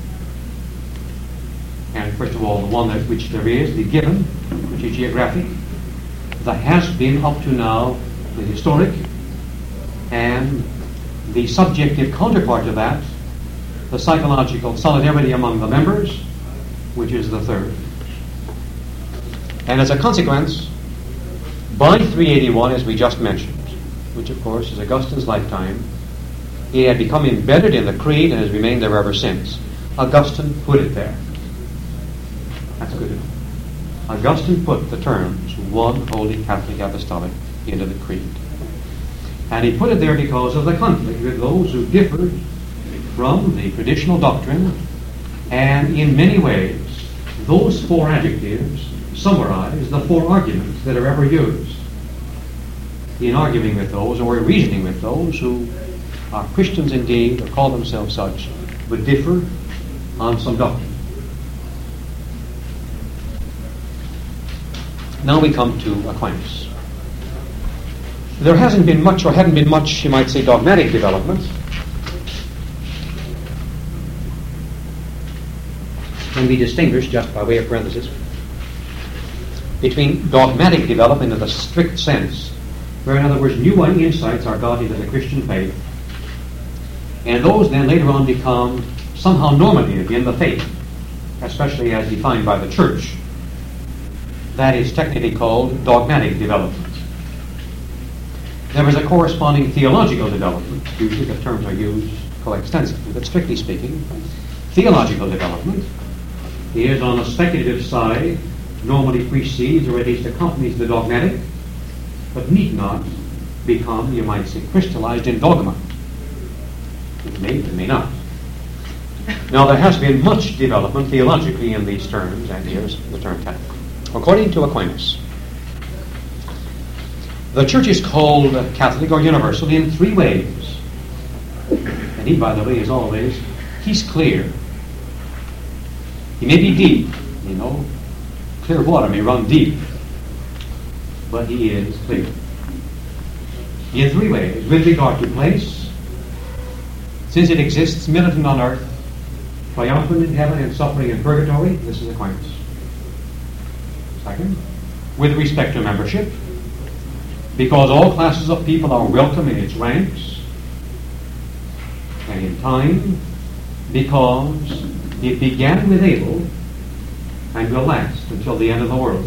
And first of all, the one that which there is, the given, which is geographic, that has been up to now the historic, and the subjective counterpart to that, the psychological solidarity among the members, which is the third. And as a consequence, by three eighty-one, as we just mentioned, which of course is Augustine's lifetime, it had become embedded in the creed and has remained there ever since. Augustine put it there. That's good enough. Augustine put the terms one holy Catholic apostolic into the creed. And he put it there because of the conflict with those who differed from the traditional doctrine, and in many ways those four adjectives summarize the four arguments that are ever used in arguing with those or reasoning with those who are Christians indeed or call themselves such, but differ on some doctrine. Now we come to Aquinas. There hasn't been much, or hadn't been much, you might say, dogmatic development. Can be distinguished, just by way of parenthesis, between dogmatic development in the strict sense, where in other words new insights are got into the Christian faith, and those then later on become somehow normative in the faith, especially as defined by the Church. That is technically called dogmatic development. There is a corresponding theological development. Usually the terms are used coextensively, but strictly speaking, theological development is on the speculative side, normally precedes or at least accompanies the dogmatic, but need not become, you might say, crystallized in dogma. It may, it may not. Now there has been much development theologically in these terms, and here's the term Catholic. According to Aquinas, the Church is called Catholic or universal in three ways. And he, by the way, is always, he's clear. He may be deep, you know, clear water may run deep, but he is clear. In three ways. With regard to place, since it exists militant on earth, triumphant in heaven and suffering in purgatory, this is Aquinas. Second, with respect to membership, because all classes of people are welcome in its ranks, and in time, because it began with Abel and will last until the end of the world.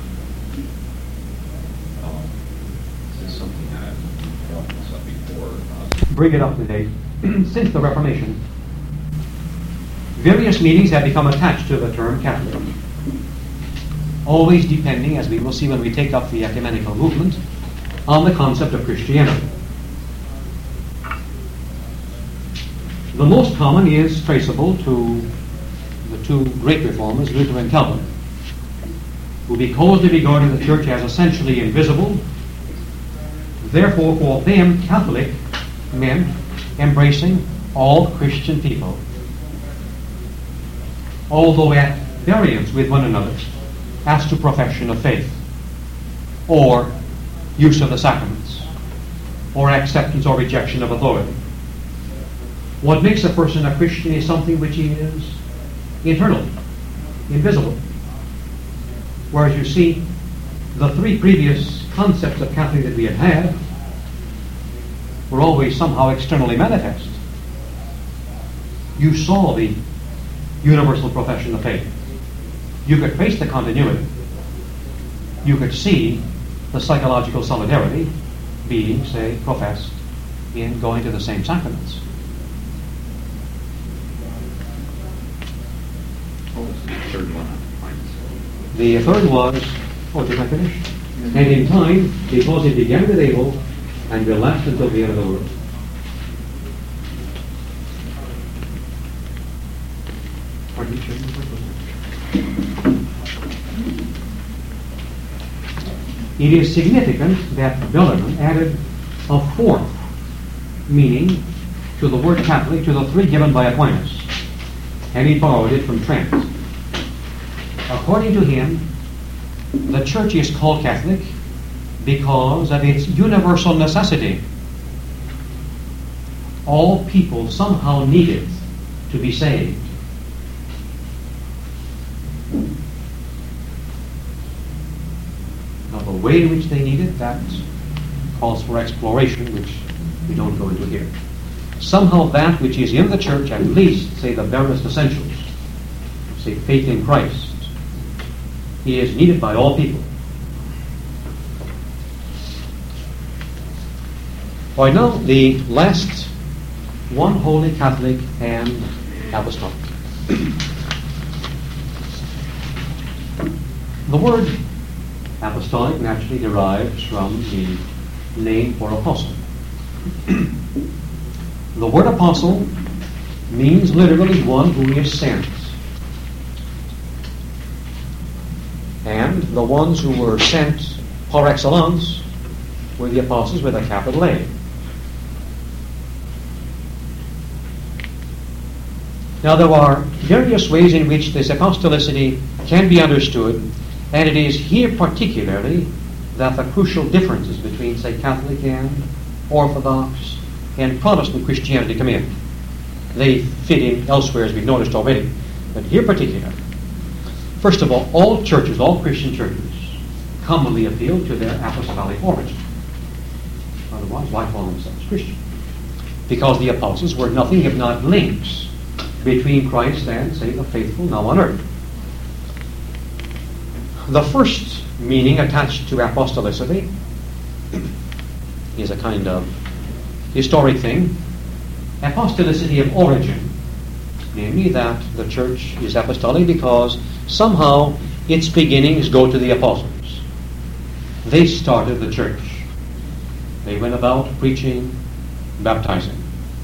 Um, this is something that I've brought this up before. Uh, Bring it up to date. Since the Reformation, various meanings have become attached to the term Catholic, always depending, as we will see when we take up the ecumenical movement, on the concept of Christianity. The most common is traceable to the two great reformers, Luther and Calvin, who, because they regarded the Church as essentially invisible, therefore for them Catholic meant embracing all Christian people, although at variance with one another as to profession of faith, or use of the sacraments, or acceptance or rejection of authority. What makes a person a Christian is something which is internal, invisible. Whereas you see, the three previous concepts of Catholic that we had had were always somehow externally manifest. you saw the universal profession of faith. You could trace the continuity. You could see the psychological solidarity being, say, professed in going to the same sacraments. What was the third one? The third was, oh, did I finish? And in time, because it began with Abel and will last until the end of the world. Pardon me, Chairman, what was that? It is significant that Bellarmine added a fourth meaning to the word Catholic to the three given by Aquinas, and he borrowed it from Trent. According to him, the Church is called Catholic because of its universal necessity. All people somehow need it to be saved. Now, the way in which they need it, that calls for exploration, which we don't go into here. Somehow that which is in the Church, at least, say, the barest essentials, say, faith in Christ, is needed by all people. All right, now the last one, Holy, Catholic, and Apostolic. The word apostolic naturally derives from the name for apostle. The word apostle means literally one who is sent. And the ones who were sent par excellence were the apostles with a capital A. Now, there are various ways in which this apostolicity can be understood, and it is here particularly that the crucial differences between, say, Catholic and Orthodox and Protestant Christianity come in. They fit in elsewhere, as we've noticed already, but here particularly. First of all, all churches, all Christian churches, commonly appeal to their apostolic origin. Otherwise, why call themselves Christian? Because the apostles were nothing if not links between Christ and, say, the faithful now on earth. The first meaning attached to apostolicity is a kind of historic thing. Apostolicity of origin, namely that the church is apostolic because somehow its beginnings go to the apostles. They started the church. They went about preaching, baptizing.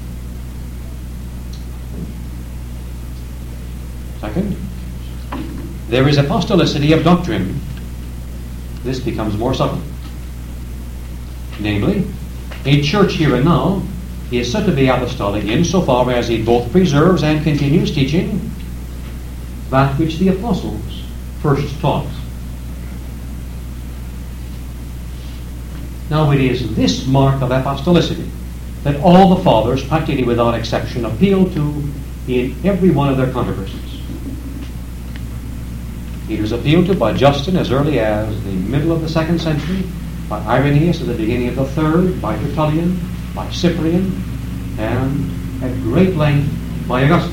Second, there is apostolicity of doctrine. This becomes more subtle. Namely, a church here and now is said to be apostolic insofar as it both preserves and continues teaching that which the apostles first taught. Now, it is this mark of apostolicity that all the fathers, practically without exception, appeal to in every one of their controversies. It was appealed to by Justin as early as the middle of the second century, by Irenaeus at the beginning of the third, by Tertullian, by Cyprian, and at great length by Augustine.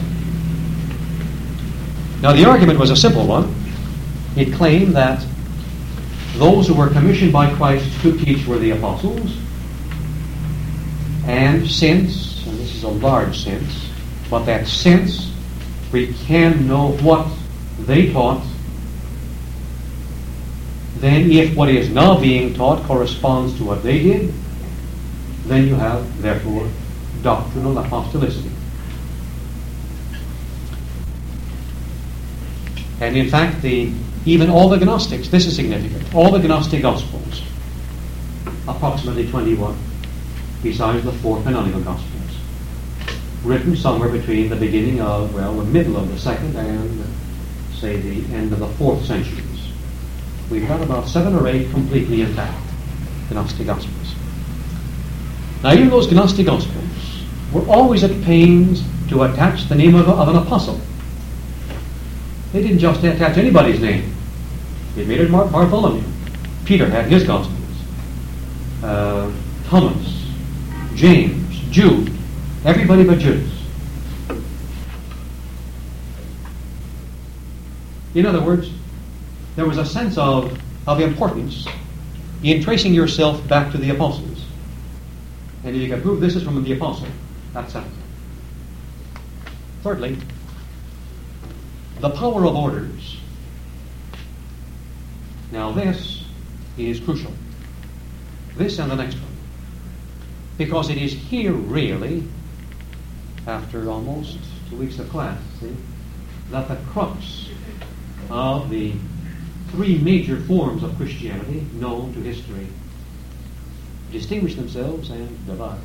Now, the argument was a simple one. It claimed that those who were commissioned by Christ to teach were the apostles, and since, and this is a large sense, but that since we can know what they taught, then if what is now being taught corresponds to what they did, then you have, therefore, doctrinal apostolicity. And in fact, the even all the Gnostics, this is significant, all the Gnostic Gospels, approximately twenty-one, besides the four canonical Gospels, written somewhere between the beginning of, well, the middle of the second and, say, the end of the fourth centuries. We've got about seven or eight completely intact Gnostic Gospels. Now, even those Gnostic Gospels were always at pains to attach the name of, of an apostle. They didn't just attach anybody's name. They made it Mar- Bartholomew. Peter had his Gospels. Uh, Thomas, James, Jude, everybody but Judas. In other words, there was a sense of, of importance in tracing yourself back to the apostles. And if you can prove this is from the apostle, that's it. Thirdly, the power of orders. Now this is crucial. This and the next one. Because it is here really, after almost two weeks of class, see, that the crux of the three major forms of Christianity known to history distinguish themselves and divide.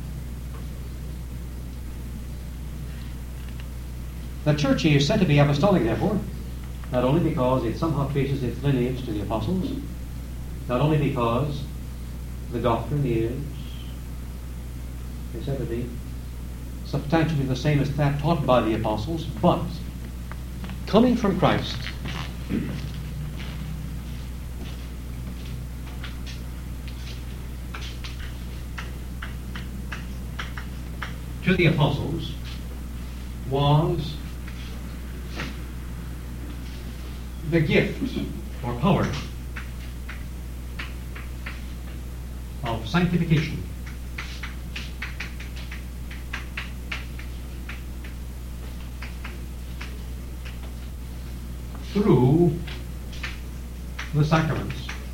The church is said to be apostolic, therefore, not only because it somehow traces its lineage to the apostles, not only because the doctrine is, is said to be substantially the same as that taught by the apostles, but coming from Christ, to the apostles was the gift or power of sanctification. Through the sacraments.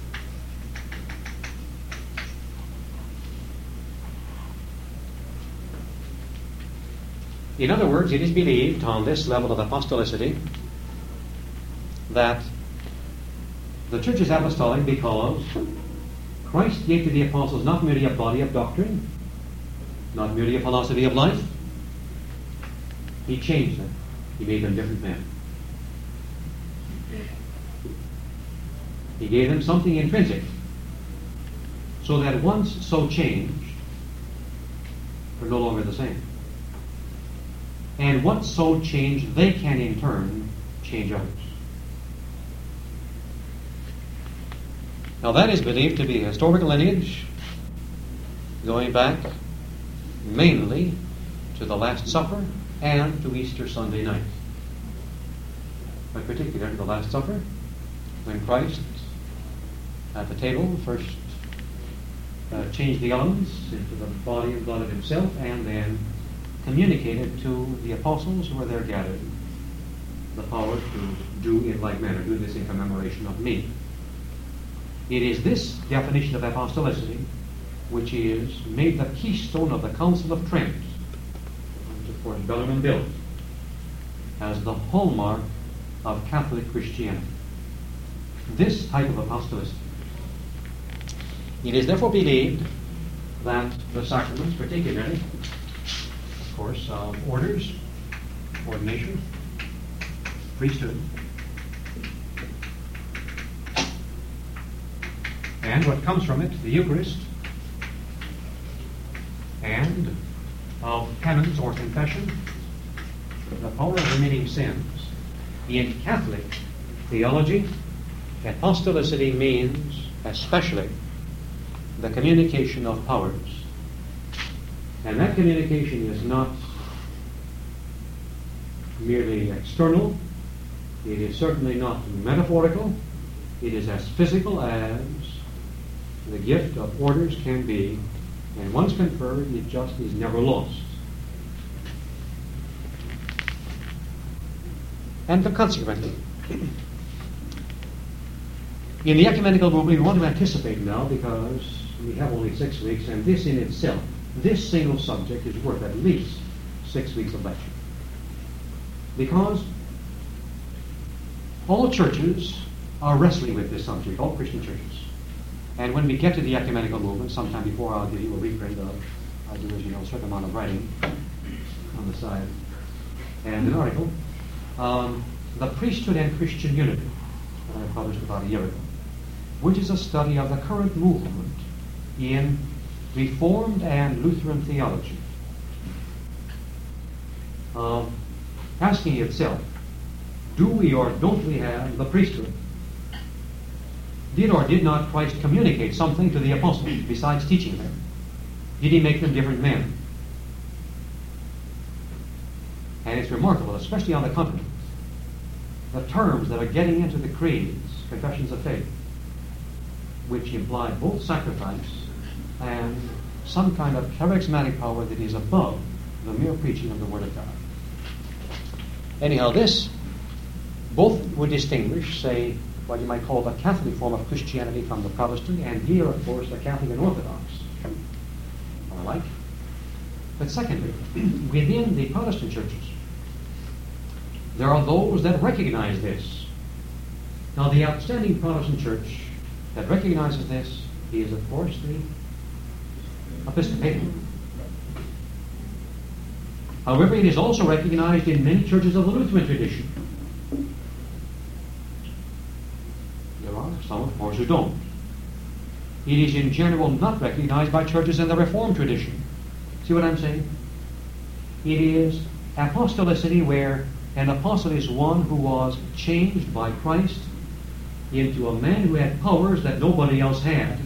In other words, it is believed on this level of apostolicity that the church is apostolic because Christ gave to the apostles not merely a body of doctrine, not merely a philosophy of life. He changed them. He made them different men. He gave them something intrinsic, so that once so changed, they're no longer the same. And once so changed, they can in turn change others. Now that is believed to be a historical lineage going back mainly to the Last Supper and to Easter Sunday night. But particularly to the Last Supper, when Christ at the table first uh, changed the elements into the body and blood of himself, and then communicated to the apostles who were there gathered the power to do in like manner, do this in commemoration of me. It is this definition of apostolicity which is made the keystone of the Council of Trent, which of course Bellarmine built, as the hallmark of Catholic Christianity. This type of apostolicity. It is therefore believed that the sacraments, particularly, of course, uh, orders, ordination, priesthood, and what comes from it, the Eucharist, and of penance or confession, the power of remitting sins. In Catholic theology, apostolicity means especially the communication of powers. And that communication is not merely external, it is certainly not metaphorical, it is as physical as the gift of orders can be, and once conferred, it just is never lost. And consequently, in the ecumenical movement, we want to anticipate now, because we have only six weeks, and this in itself, this single subject is worth at least six weeks of lecture. Because all churches are wrestling with this subject, all Christian churches. And when we get to the ecumenical movement, sometime before I'll give you a reprint of, I do, as you know, a certain amount of writing on the side, and an article, um, The Priesthood and Christian Unity, that I published about a year ago, which is a study of the current movement in Reformed and Lutheran theology, um, asking itself, do we or don't we have the priesthood? Did or did not Christ communicate something to the apostles besides teaching them? Did he make them different men? And it's remarkable, especially on the continent, the terms that are getting into the creeds, confessions of faith, which imply both sacrifice and some kind of charismatic power that is above the mere preaching of the Word of God. Anyhow, this both would distinguish, say, what you might call the Catholic form of Christianity from the Protestant, and here, of course, the Catholic and Orthodox are alike. But secondly, within the Protestant churches, there are those that recognize this. Now, the outstanding Protestant church that recognizes this is, of course, the Episcopalian. However, it is also recognized in many churches of the Lutheran tradition. There are some, of course, who don't. It is in general not recognized by churches in the Reformed tradition. See what I'm saying? It is apostolicity, where an apostle is one who was changed by Christ into a man who had powers that nobody else had.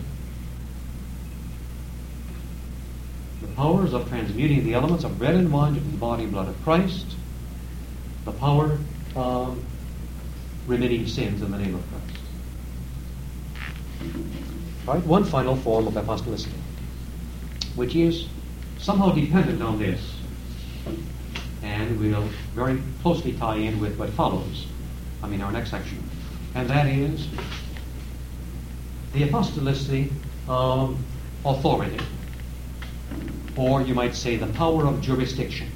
The powers of transmuting the elements of bread and wine into the body and blood of Christ. The power of remitting sins in the name of Christ. Right? One final form of apostolicity, which is somehow dependent on this, and will very closely tie in with what follows, I mean our next section, and that is the apostolicity of authority, or you might say the power of jurisdiction.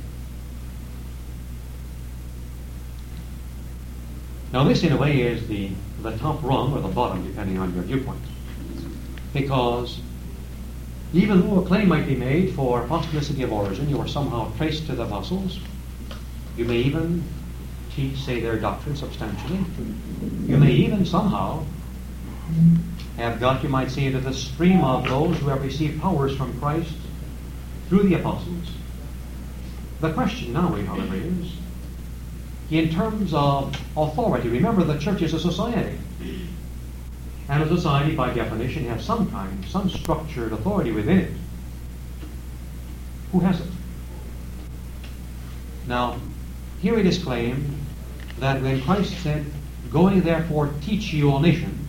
Now this, in a way, is the, the top rung or the bottom, depending on your viewpoint, because even though a claim might be made for apostolicity of origin, you are somehow traced to the apostles. You may even teach, say, their doctrine substantially. You may even somehow have got, you might say, into the stream of those who have received powers from Christ through the apostles. The question now, however, is, in terms of authority, remember the church is a society. And a society, by definition, has some kind, some structured authority within it. Who has it? Now, here it is claimed that when Christ said, "Going therefore teach ye all nations,"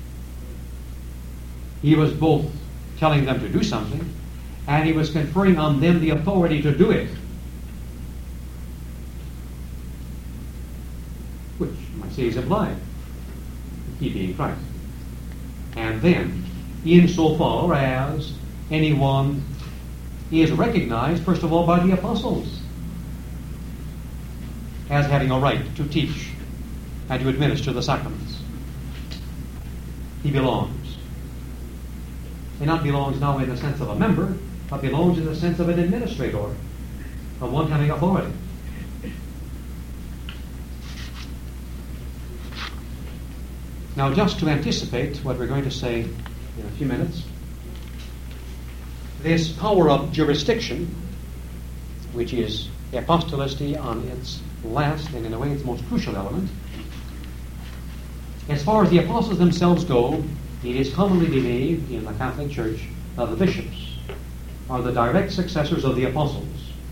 he was both telling them to do something, and he was conferring on them the authority to do it. Which you might say is implied, he being Christ. And then, insofar as anyone is recognized, first of all, by the apostles as having a right to teach and to administer the sacraments, he belongs. And not belongs now in the sense of a member, but belongs in the sense of an administrator, of one having authority. Now, just to anticipate what we're going to say in a few minutes, this power of jurisdiction, which is apostolicity on its last and in a way its most crucial element, as far as the apostles themselves go, it is commonly believed in the Catholic Church that the bishops are the direct successors of the apostles.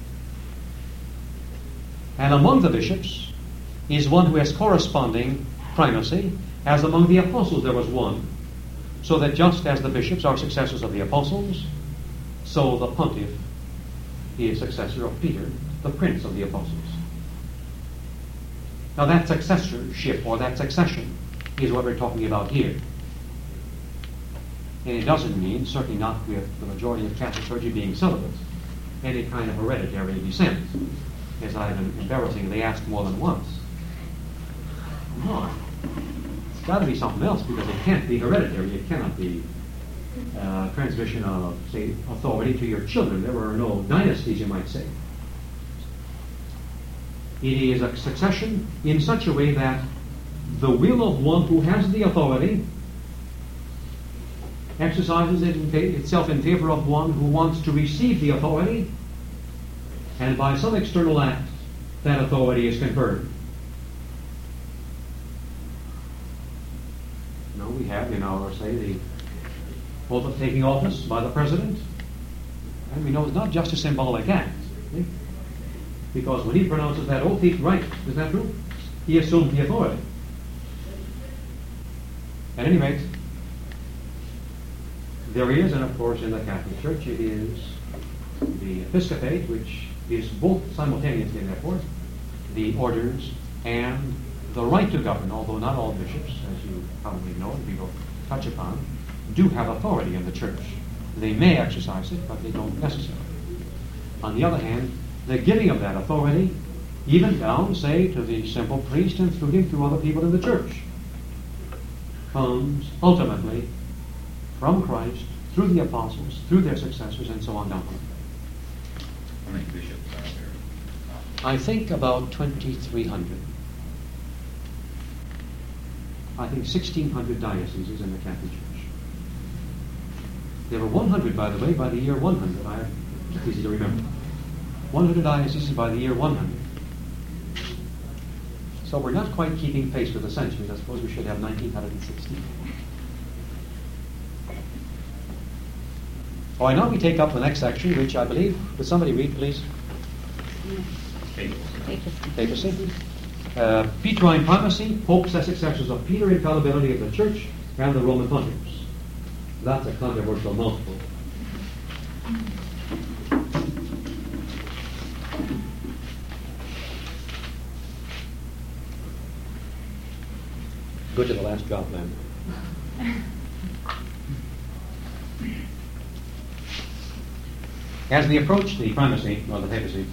And among the bishops is one who has corresponding primacy, as among the apostles there was one, so that just as the bishops are successors of the apostles, so the pontiff is successor of Peter, the prince of the apostles. Now that successorship, or that succession, is what we're talking about here. And it doesn't mean, certainly not with the majority of Catholic clergy being celibate, any kind of hereditary descent, as I've embarrassingly asked more than once. Come on. It's got to be something else, because it can't be hereditary. It cannot be uh, transmission of, say, authority to your children. There are no dynasties, you might say. It is a succession in such a way that the will of one who has the authority exercises it in fa- itself in favor of one who wants to receive the authority, and by some external act, that authority is conferred. You know, we have in our, say, the oath of taking office by the president, and we know it's not just a symbolic act. See? Because when he pronounces that oath, he's right. Is that true? he assumed the authority. At any rate, there is, and of course in the Catholic Church it is the episcopate, which is both simultaneously, therefore, the orders and the right to govern, although not all bishops, as you probably know, and we will touch upon, do have authority in the church. They may exercise it, but they don't necessarily. On the other hand, the giving of that authority, even down, say, to the simple priest and through him to other people in the church, comes ultimately from Christ, through the apostles, through their successors, and so on down. How many bishops are there? I think about twenty-three hundred. I think sixteen hundred dioceses in the Catholic Church. There were one hundred, by the way, by the year one hundred. I, it's easy to remember. one hundred dioceses by the year one hundred. So we're not quite keeping pace with the centuries. I suppose we should have nineteen sixty. Oh, I now we take up the next section, which I believe, would somebody read, please? Papacy. Papacy. Uh, Petrine primacy, popes as successors of Peter, infallibility of the Church, and the Roman pontiffs. That's a controversial mouthful. Good to the last drop, man. As we approach the primacy, or the papacy,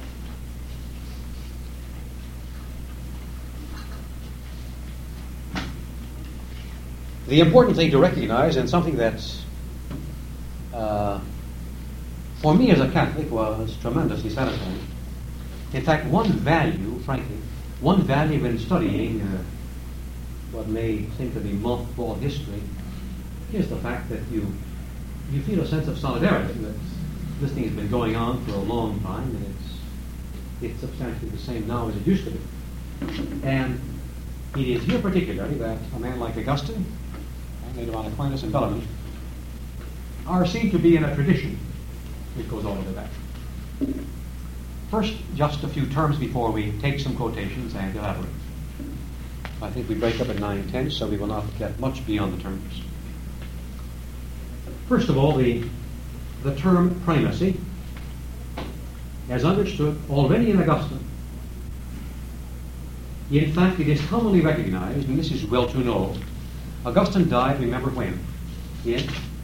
the important thing to recognize, and something that, uh, for me as a Catholic, was tremendously satisfying. In fact, one value, frankly, one value in studying uh, what may seem to be mothball history is the fact that you you feel a sense of solidarity. That this thing has been going on for a long time, and it's it's substantially the same now as it used to be. And it is here particularly that a man like Augustine, and later on Aquinas and Bellarmine, are seen to be in a tradition which goes all the way back. First, just a few terms before we take some quotations and elaborate. I think we break up at nine ten, so we will not get much beyond the terms. First of all, the, the term primacy, as understood already in Augustine. In fact, it is commonly recognized, and this is well to know. Augustine died, remember when? In?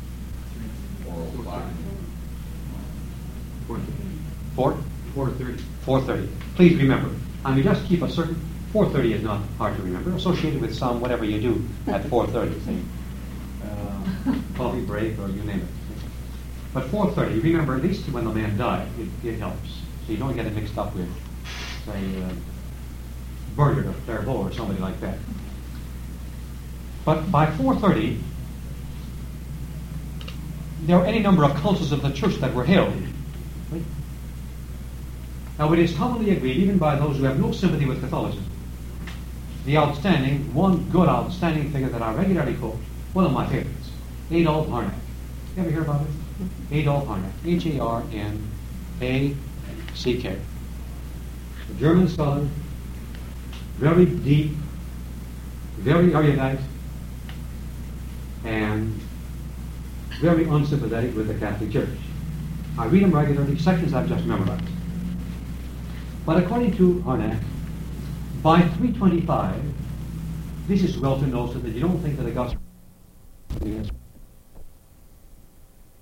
Four? four thirty. four thirty. Please remember. I mean, just keep a certain... four thirty is not hard to remember. Associated with some whatever you do at four thirty. Say, uh, coffee break or you name it. But four thirty, remember, at least when the man died, it, it helps. So you don't get it mixed up with, say, uh, Bernard of Clairvaux or somebody like that. But by four thirty, there were any number of councils of the church that were held. Right? Now, it is commonly agreed, even by those who have no sympathy with Catholicism, the outstanding, one good outstanding figure that I regularly quote, one of my favorites, Adolf Harnack. You ever hear about it? Adolf Harnack, H A R N A C K. A German scholar, very deep, very erudite, and very unsympathetic with the Catholic Church. I read them regularly, sections I've just memorized. But according to Harnack, by three twenty-five, this is well to know so that you don't think that Augustine